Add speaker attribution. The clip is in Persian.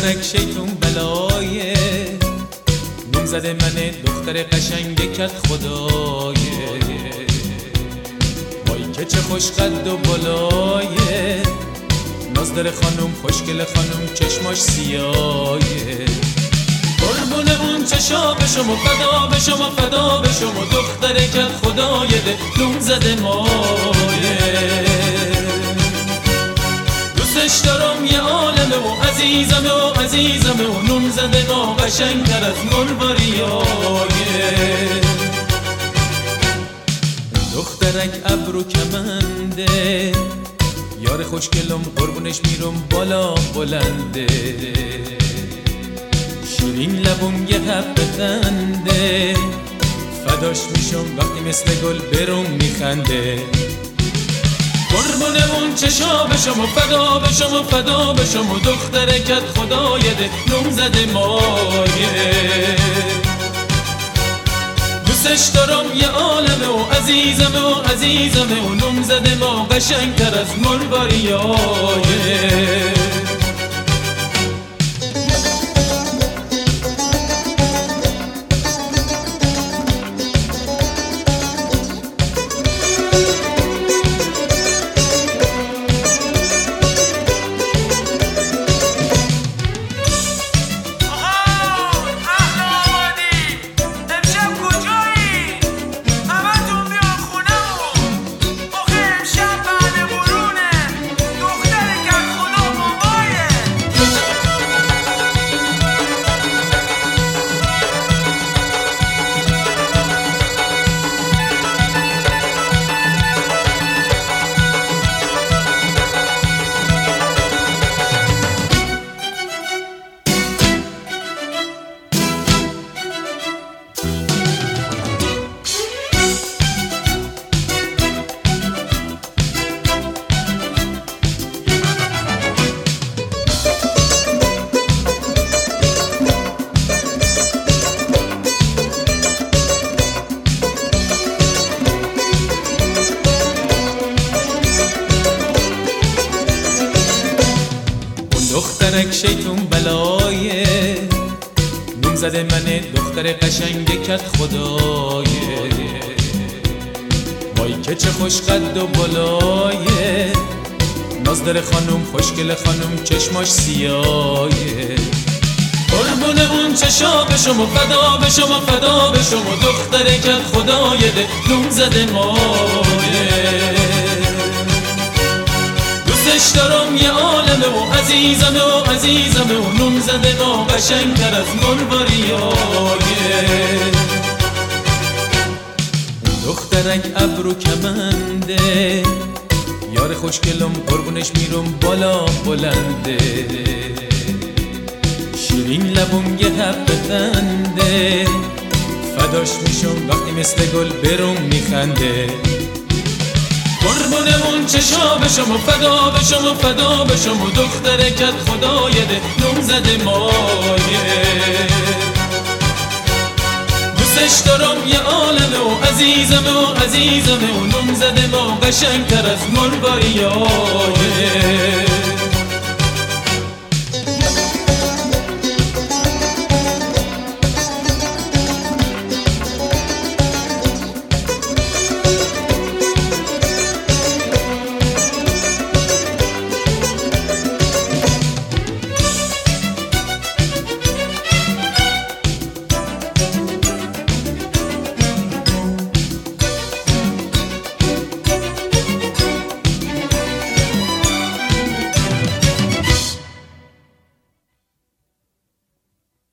Speaker 1: دخترک شیطون بلایه، نون زده منه دختر قشنگ کت خدایه. وای که چه خوش قد و بالایه، ناز داره خانوم خوشگل خانوم چشماش سیایه. قربون اون چشا به شما فدا به شما فدا به شما، دختر کت خدایه ده نون زده مایه. دوستش دارم یه عالمه و عزیزمه و عزیزمه و نون زده ما قشنگتر از مروریایه. دخترک ابرو کمنده، یار خوشگلم قربونش میرم بالا بلنده. شیرین لبم یه حب خنده، فداش میشم وقتی مثل گل برم میخنده. قربون اون چشا به شما فدا به شما فدا به شما، دختر کت خدایه ده نون زده مایه. دوستش دارم یه عالمه و عزیزمه و عزیزمه و نون زده ما قشنگتر از مروریایه. دخترک شیطون بلایه، نون زده منه دختر قشنگ کت خدایه. وای که چه خوش قد و بالایه، ناز داره خانوم خوشگل خانوم چشماش سیایه. قربون اون چشا به شما فدا به شما فدا به شما، دختر کت خدایه ده نون زده مایه. دوستش دارم یه عالمه و عزیزمه و عزیزمه و نون زده ما قشنگتر از مروریایه. دخترک ابرو کمنده، یار خوشگلم قربونش میرم بالا بلنده. شیرین لبم یه حب خنده، فداش میشم وقتی مثل گل برم میخنده. قربون اون چشا به شما فدا به شما فدا به شما، دختر کت خدایه ده نون زده مایه. دوستش دارم یه عالمه و عزیزمه و عزیزمه و نون زده ما قشنگتر از مروریایه.